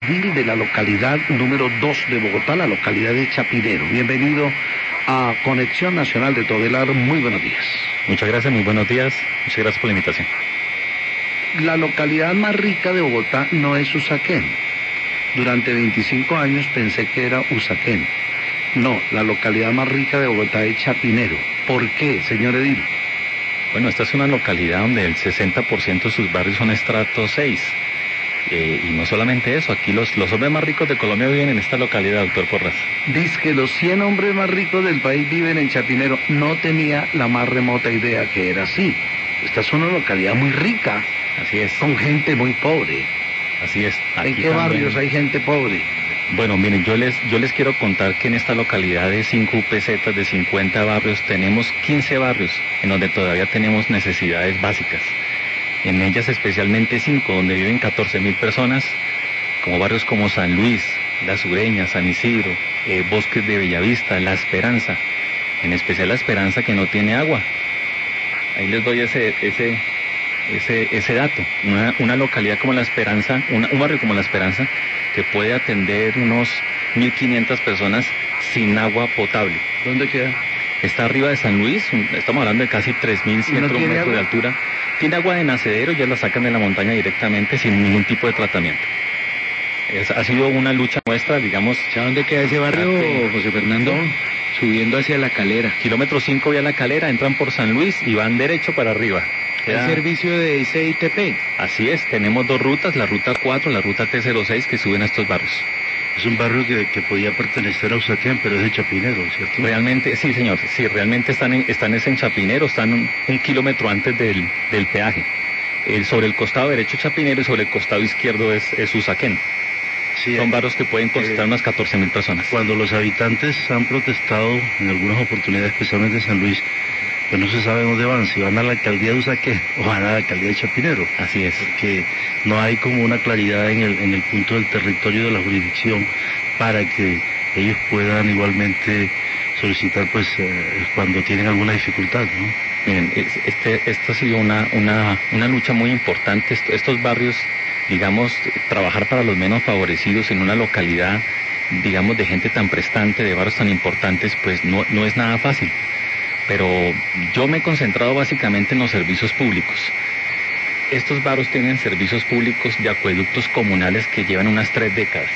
De la localidad número 2 de Bogotá, la localidad de Chapinero. Bienvenido a Conexión Nacional de Todelar. Muy buenos días. Muchas gracias, muy buenos días. Muchas gracias por la invitación. La localidad más rica de Bogotá no es Usaquén. Durante 25 años pensé que era Usaquén. No, la localidad más rica de Bogotá es Chapinero. ¿Por qué, señor edil? Bueno, esta es una localidad donde el 60% de sus barrios son estrato 6. Y no solamente eso, aquí los hombres más ricos de Colombia viven en esta localidad, doctor Porras. Dice que los 100 hombres más ricos del país viven en Chapinero. No tenía la más remota idea que era así. Esta es una localidad muy rica. Así es. Con gente muy pobre. Así es. ¿En qué barrios hay gente pobre? Bueno, miren, yo les quiero contar que en esta localidad de 5 UPZ, de 50 barrios, tenemos 15 barrios en donde todavía tenemos necesidades básicas. En ellas especialmente 5, donde viven 14.000 personas, como barrios como San Luis, La Sureña, San Isidro, Bosques de Bellavista, La Esperanza, en especial La Esperanza, que no tiene agua. Ahí les doy ese dato. Una localidad como La Esperanza, un barrio como La Esperanza, que puede atender unos 1.500 personas sin agua potable. ¿Dónde queda? Está arriba de San Luis, estamos hablando de casi 3.100 metros de altura. Tiene agua de nacedero, ya la sacan de la montaña directamente sin ningún tipo de tratamiento. Ha sido una lucha nuestra, digamos. ¿Sabe dónde queda ese barrio, José Fernando? Subiendo hacia La Calera. Kilómetro 5 vía La Calera, entran por San Luis y van derecho para arriba. ¿El servicio de CITP? Así es, tenemos 2 rutas, la ruta 4, la ruta T06, que suben a estos barrios. Es un barrio que podía pertenecer a Usaquén, pero es de Chapinero, ¿cierto? Realmente, sí, señor, sí, realmente están en Chapinero, están un kilómetro antes del peaje. Sobre el costado derecho Chapinero y sobre el costado izquierdo es Usaquén. Sí, son barrios que pueden concentrar unas 14.000 personas. Cuando los habitantes han protestado en algunas oportunidades, especialmente en San Luis, pues no se sabe dónde van, si van a la alcaldía de Usaquén o van a la alcaldía de Chapinero. Así es. Porque no hay como una claridad en el punto del territorio de la jurisdicción para que ellos puedan igualmente solicitar cuando tienen alguna dificultad, ¿no? Miren, esta ha sido una lucha muy importante. Estos barrios, digamos, trabajar para los menos favorecidos en una localidad, digamos, de gente tan prestante, de barrios tan importantes, pues no es nada fácil. Pero yo me he concentrado básicamente en los servicios públicos. Estos barrios tienen servicios públicos de acueductos comunales que llevan unas 3 décadas.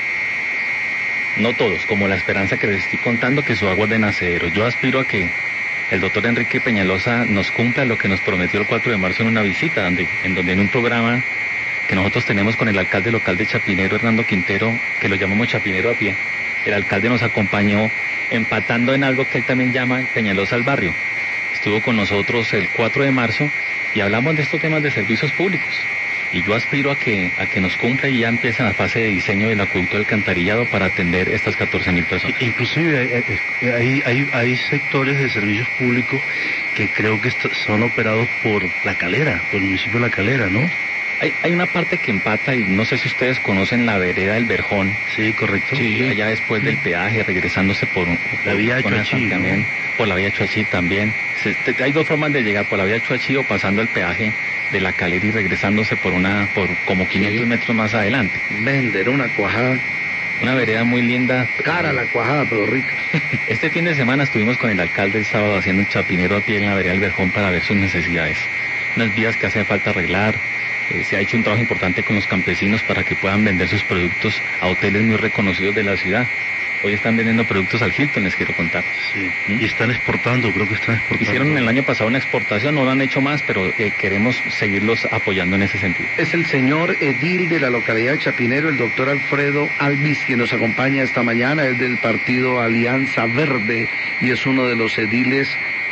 No todos, como La Esperanza que les estoy contando, que su agua es de nacedero. Yo aspiro a que el doctor Enrique Peñalosa nos cumpla lo que nos prometió el 4 de marzo en una visita, en un programa que nosotros tenemos con el alcalde local de Chapinero, Hernando Quintero, que lo llamamos Chapinero a pie. El alcalde nos acompañó empatando en algo que él también llama Peñalosa al barrio. Estuvo con nosotros el 4 de marzo y hablamos de estos temas de servicios públicos. Y yo aspiro a que nos cumpla y ya empieza la fase de diseño del acueducto del alcantarillado para atender estas 14.000 personas. Inclusive hay sectores de servicios públicos que creo que son operados por La Calera, por el municipio de La Calera, ¿no? Hay una parte que empata, y no sé si ustedes conocen la vereda del Verjón. Sí, correcto. Sí, allá después del peaje, regresándose por la vía de Chuachí, ¿no? Por la vía de Chuachí también. Hay 2 formas de llegar, por la vía de Chuachí o pasando el peaje de La Calera y regresándose por como 500 metros más adelante. Vender una cuajada. Una vereda muy linda. Cara la cuajada, pero rica. Este fin de semana estuvimos con el alcalde el sábado haciendo un Chapinero a pie en la vereda del Verjón para ver sus necesidades. Unas vías que hacen falta arreglar. Se ha hecho un trabajo importante con los campesinos para que puedan vender sus productos a hoteles muy reconocidos de la ciudad. Hoy están vendiendo productos al Hilton, les quiero contar. Sí. Y están exportando, creo que están exportando. Hicieron el año pasado una exportación, no lo han hecho más, pero queremos seguirlos apoyando en ese sentido. Es el señor edil de la localidad de Chapinero, el doctor Alfredo Alvis, quien nos acompaña esta mañana. Es del partido Alianza Verde y es uno de los ediles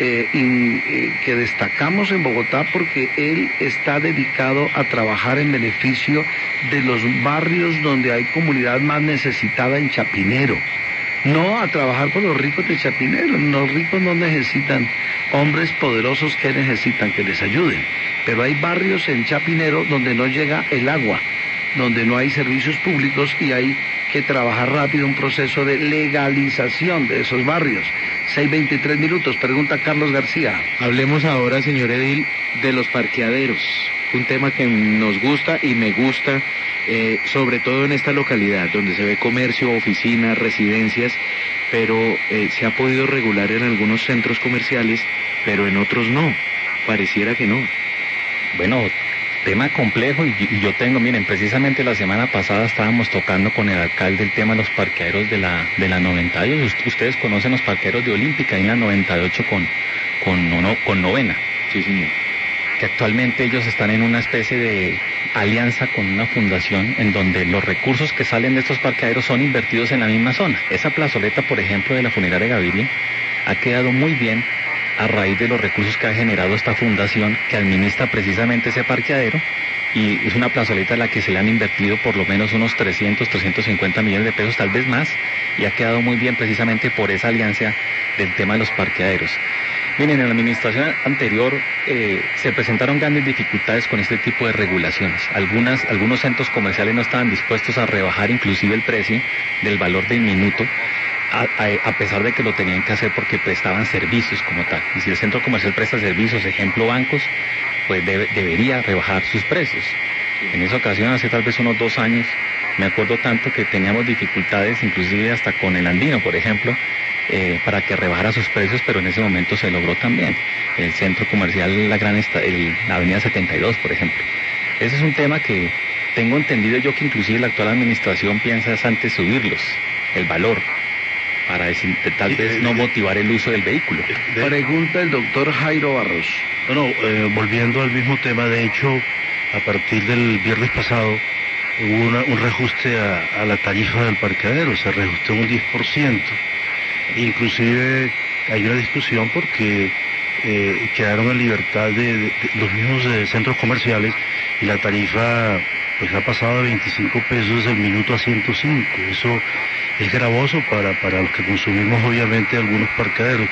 que destacamos en Bogotá porque él está dedicado a trabajar en beneficio de los barrios donde hay comunidad más necesitada en Chapinero. No a trabajar por los ricos de Chapinero. Los ricos no necesitan hombres poderosos que necesitan que les ayuden. Pero hay barrios en Chapinero donde no llega el agua, donde no hay servicios públicos y hay que trabajar rápido un proceso de legalización de esos barrios. 6:23 minutos, pregunta Carlos García. Hablemos ahora, señor edil, de los parqueaderos. Un tema que nos gusta y me gusta sobre todo en esta localidad, donde se ve comercio, oficinas, residencias, pero se ha podido regular en algunos centros comerciales, pero en otros no. Pareciera que no. Bueno, tema complejo y yo tengo, miren, precisamente la semana pasada estábamos tocando con el alcalde el tema de los parqueaderos de la 98. Ustedes conocen los parqueaderos de Olímpica, ahí en la 98 con Novena. Sí, señor. Que actualmente ellos están en una especie de alianza con una fundación en donde los recursos que salen de estos parqueaderos son invertidos en la misma zona. Esa plazoleta, por ejemplo, de la funeraria Gaviria, ha quedado muy bien a raíz de los recursos que ha generado esta fundación que administra precisamente ese parqueadero, y es una plazoleta a la que se le han invertido por lo menos unos 350 millones de pesos, tal vez más, y ha quedado muy bien precisamente por esa alianza del tema de los parqueaderos. Miren, en la administración anterior se presentaron grandes dificultades con este tipo de regulaciones. Algunos centros comerciales no estaban dispuestos a rebajar inclusive el precio del valor del minuto, a pesar de que lo tenían que hacer porque prestaban servicios como tal. Y si el centro comercial presta servicios, ejemplo bancos, pues debería rebajar sus precios. En esa ocasión, hace tal vez unos 2 años, me acuerdo tanto que teníamos dificultades inclusive hasta con el Andino, por ejemplo, para que rebajara sus precios, pero en ese momento se logró también. El centro comercial, la Avenida 72, por ejemplo. Ese es un tema que tengo entendido yo que inclusive la actual administración piensa es antes subirlos, el valor, para decir, tal vez no motivar el uso del vehículo. Pregunta el doctor Jairo Barros. Bueno, volviendo al mismo tema, de hecho, a partir del viernes pasado hubo un reajuste a la tarifa del parqueadero, se reajustó un 10%. Inclusive hay una discusión porque quedaron en libertad de los mismos centros comerciales, y la tarifa pues ha pasado de 25 pesos el minuto a 105. Eso es gravoso para los que consumimos obviamente algunos parqueaderos.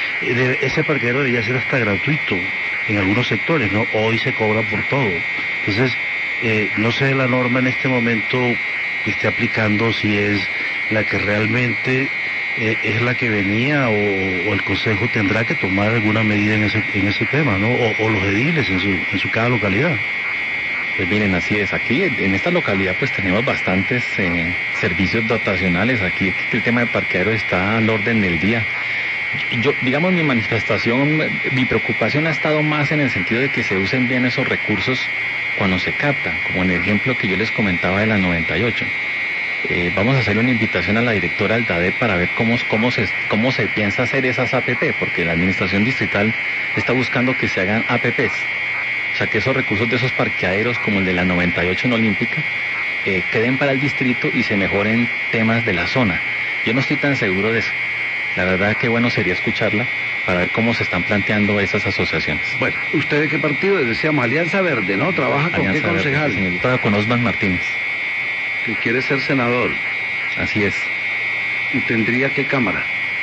Ese parqueadero debería ser hasta gratuito en algunos sectores, ¿no? Hoy se cobra por todo. Entonces, no sé la norma en este momento que esté aplicando, si es la que realmente es la que venía, o el Consejo tendrá que tomar alguna medida en ese tema, ¿no? O los ediles en su cada localidad. Pues miren, así es. Aquí en esta localidad pues tenemos bastantes servicios dotacionales. Aquí el tema de parqueadero está al orden del día. Yo, digamos, mi manifestación, mi preocupación ha estado más en el sentido de que se usen bien esos recursos cuando se captan, como en el ejemplo que yo les comentaba de la 98. Vamos a hacer una invitación a la directora Aldade para ver cómo se piensa hacer esas APP, porque la administración distrital está buscando que se hagan APPs. O sea, que esos recursos de esos parqueaderos, como el de la 98 en Olímpica, queden para el distrito y se mejoren temas de la zona. Yo no estoy tan seguro de eso. La verdad que bueno sería escucharla para ver cómo se están planteando esas asociaciones. Bueno, ¿usted de qué partido es? Decíamos Alianza Verde, ¿no? ¿Trabaja con qué concejal? Verde, yo trabajo con Osman Martínez. Que quiere ser senador. Así es. ¿Y tendría qué cámara?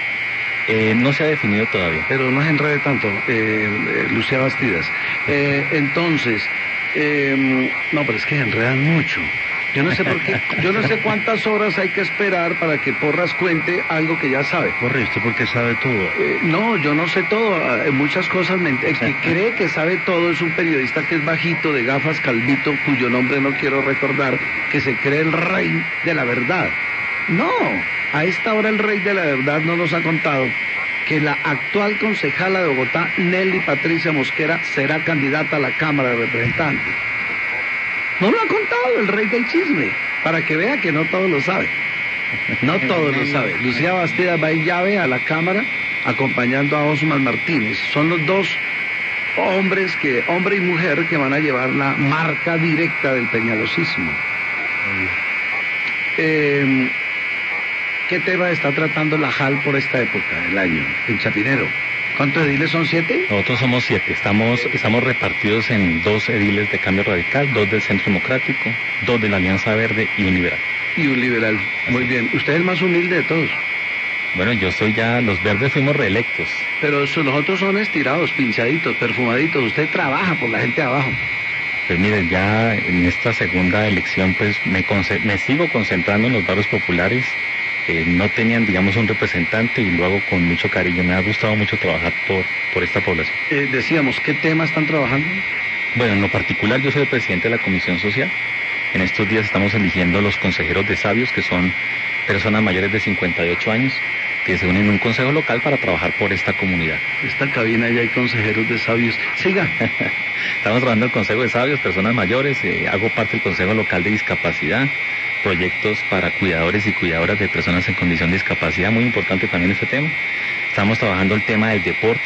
No se ha definido todavía. Pero no se enrede tanto, Lucía Bastidas. Entonces, no, pero es que enredan mucho. Yo no sé por qué, yo no sé cuántas horas hay que esperar para que Porras cuente algo que ya sabe. Corre, ¿usted por qué sabe todo? No, yo no sé todo, muchas cosas. El que cree que sabe todo es un periodista que es bajito, de gafas, calvito, cuyo nombre no quiero recordar, que se cree el rey de la verdad. No, a esta hora el rey de la verdad no nos ha contado que la actual concejala de Bogotá, Nelly Patricia Mosquera, será candidata a la Cámara de Representantes. No lo ha contado el rey del chisme, para que vea que no todo lo sabe. No todo lo sabe. Lucía Bastidas va en llave a la Cámara acompañando a Osman Martínez. Son los dos hombres, hombre y mujer, que van a llevar la marca directa del peñalosismo. ¿Qué tema está tratando la JAL por esta época del año en Chapinero? ¿Cuántos ediles son? ¿7? Nosotros somos 7. Estamos repartidos en 2 ediles de Cambio Radical, 2 del Centro Democrático, 2 de la Alianza Verde y un liberal. Y un liberal. Muy bien. Usted es el más humilde de todos. Bueno, yo soy ya... Los verdes fuimos reelectos. Pero los otros son estirados, pinchaditos, perfumaditos. Usted trabaja por la gente de abajo. Pues miren, ya en esta segunda elección pues me sigo concentrando en los barrios populares. No tenían, digamos, un representante y lo hago con mucho cariño. Me ha gustado mucho trabajar por esta población. Decíamos, ¿qué tema están trabajando? Bueno, en lo particular yo soy el presidente de la Comisión Social En estos días estamos eligiendo los consejeros de sabios, que son personas mayores de 58 años, que se unen en un consejo local para trabajar por esta comunidad. Esta cabina ya hay consejeros de sabios. Siga. Estamos trabajando el consejo de sabios, personas mayores, hago parte del consejo local de discapacidad, proyectos para cuidadores y cuidadoras de personas en condición de discapacidad, muy importante también este tema. Estamos trabajando el tema del deporte.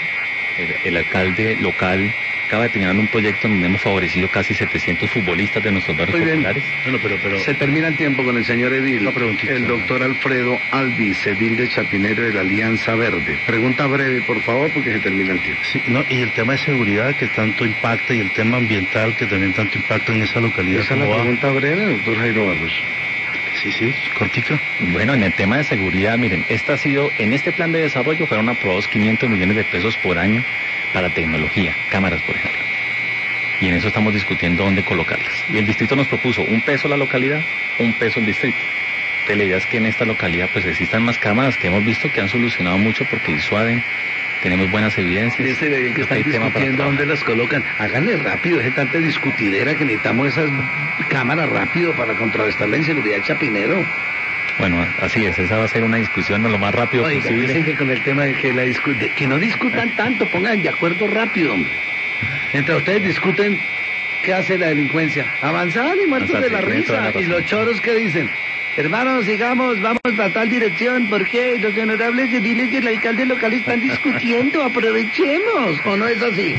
El alcalde local acaba de terminar un proyecto donde hemos favorecido casi 700 futbolistas de nuestros barrios populares. Bueno, pero se termina el tiempo con el señor edil. El doctor Alfredo Alvis, edil de Chapinero de la Alianza Verde. Pregunta breve, por favor, porque se termina el tiempo. Sí, no, y el tema de seguridad que tanto impacta y el tema ambiental que también tanto impacta en esa localidad. ¿Esa es la pregunta breve, doctor Jairo Barros? Sí, cortica. Bueno, en el tema de seguridad, miren, en este plan de desarrollo fueron aprobados 500 millones de pesos por año para tecnología, cámaras, por ejemplo. Y en eso estamos discutiendo dónde colocarlas. Y el distrito nos propuso un peso la localidad, un peso el distrito. Entonces la idea es que en esta localidad pues existan más cámaras que hemos visto que han solucionado mucho porque disuaden, tenemos buenas evidencias. Ese bebé que están discutiendo dónde las colocan, háganle rápido, es tanta discutidera que necesitamos esas cámaras rápido para contrarrestar la inseguridad de Chapinero. Bueno, así es, esa va a ser una discusión lo más rápido posible. Dicen que con el tema de que no discutan tanto, pongan de acuerdo rápido, hombre. Entre ustedes discuten, ¿qué hace la delincuencia? Avanzar y muertos de la risa. Y los choros, ¿qué dicen? Hermanos, sigamos, vamos a tal dirección. ¿Por qué? Los honorables ediles y el alcalde local están discutiendo. Aprovechemos. ¿O no es así?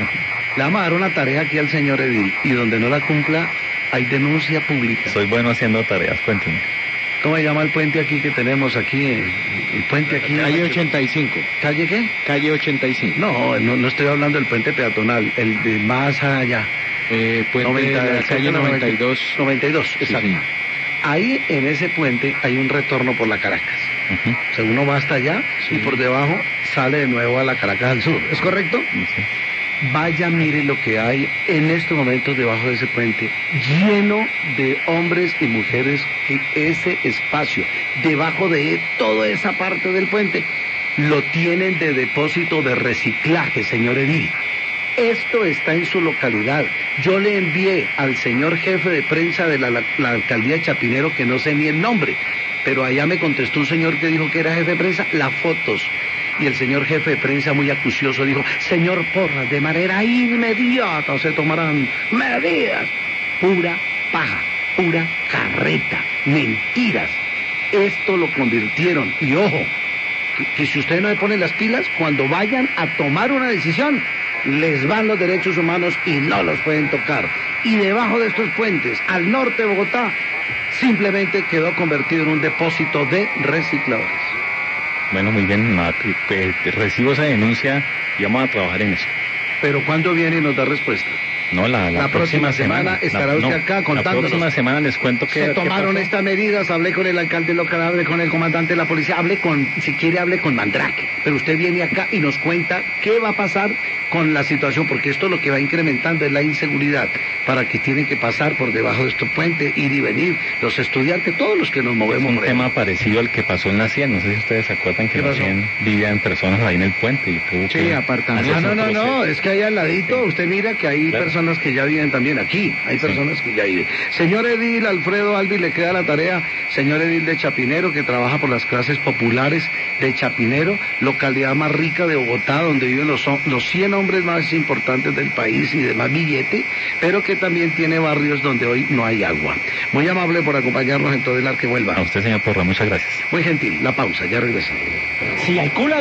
Le vamos a dar una tarea aquí al señor edil. Y donde no la cumpla, hay denuncia pública. Soy bueno haciendo tareas, cuéntenme. ¿Cómo se llama el puente aquí que tenemos aquí? El puente aquí. Calle 85. ¿Calle qué? Calle 85. No estoy hablando del puente peatonal. El de más allá. Puente de la calle 92. 92, exacto. Sí. Ahí en ese puente hay un retorno por la Caracas. Uh-huh. O sea, uno va hasta allá y por debajo sale de nuevo a la Caracas al sur. ¿Es correcto? Sí. Vaya, mire lo que hay en estos momentos debajo de ese puente, lleno de hombres y mujeres, que ese espacio, debajo de toda esa parte del puente, lo tienen de depósito de reciclaje, señor edil. Esto está en su localidad. Yo le envié al señor jefe de prensa de la alcaldía de Chapinero, que no sé ni el nombre, pero allá me contestó un señor que dijo que era jefe de prensa, las fotos. Y el señor jefe de prensa, muy acucioso, dijo: señor Porras, de manera inmediata se tomarán medidas. Pura paja, pura carreta, mentiras. Esto lo convirtieron. Y ojo, que si ustedes no le ponen las pilas, cuando vayan a tomar una decisión, les van los derechos humanos y no los pueden tocar. Y debajo de estos puentes, al norte de Bogotá, simplemente quedó convertido en un depósito de recicladores. Bueno, muy bien, recibo esa denuncia y vamos a trabajar en eso. ¿Pero cuándo viene y nos da respuesta? No, la próxima semana estará usted acá contándonos. La próxima semana les cuento que se tomaron estas medidas. Hablé con el alcalde local, hablé con el comandante de la policía, si quiere hable con Mandrake, pero usted viene acá y nos cuenta qué va a pasar con la situación, porque esto lo que va incrementando es la inseguridad, para que tienen que pasar por debajo de estos puentes, ir y venir, los estudiantes, todos los que nos movemos. Es un tema parecido al que pasó en la 100, no sé si ustedes se acuerdan que en la 100 vivían personas ahí en el puente y tuvo que... apartamentos. No, es que ahí al ladito, usted mira que hay personas que ya viven también aquí, hay personas que ya viven. Señor edil Alfredo Alvis, le queda la tarea, señor edil de Chapinero, que trabaja por las clases populares de Chapinero, localidad más rica de Bogotá, donde viven los 100 hombres más importantes del país y de más billete, pero que también tiene barrios donde hoy no hay agua. Muy amable por acompañarnos en todo el arque vuelva. A usted, señor Porra, muchas gracias. Muy gentil, la pausa, ya regresamos. Si hay cola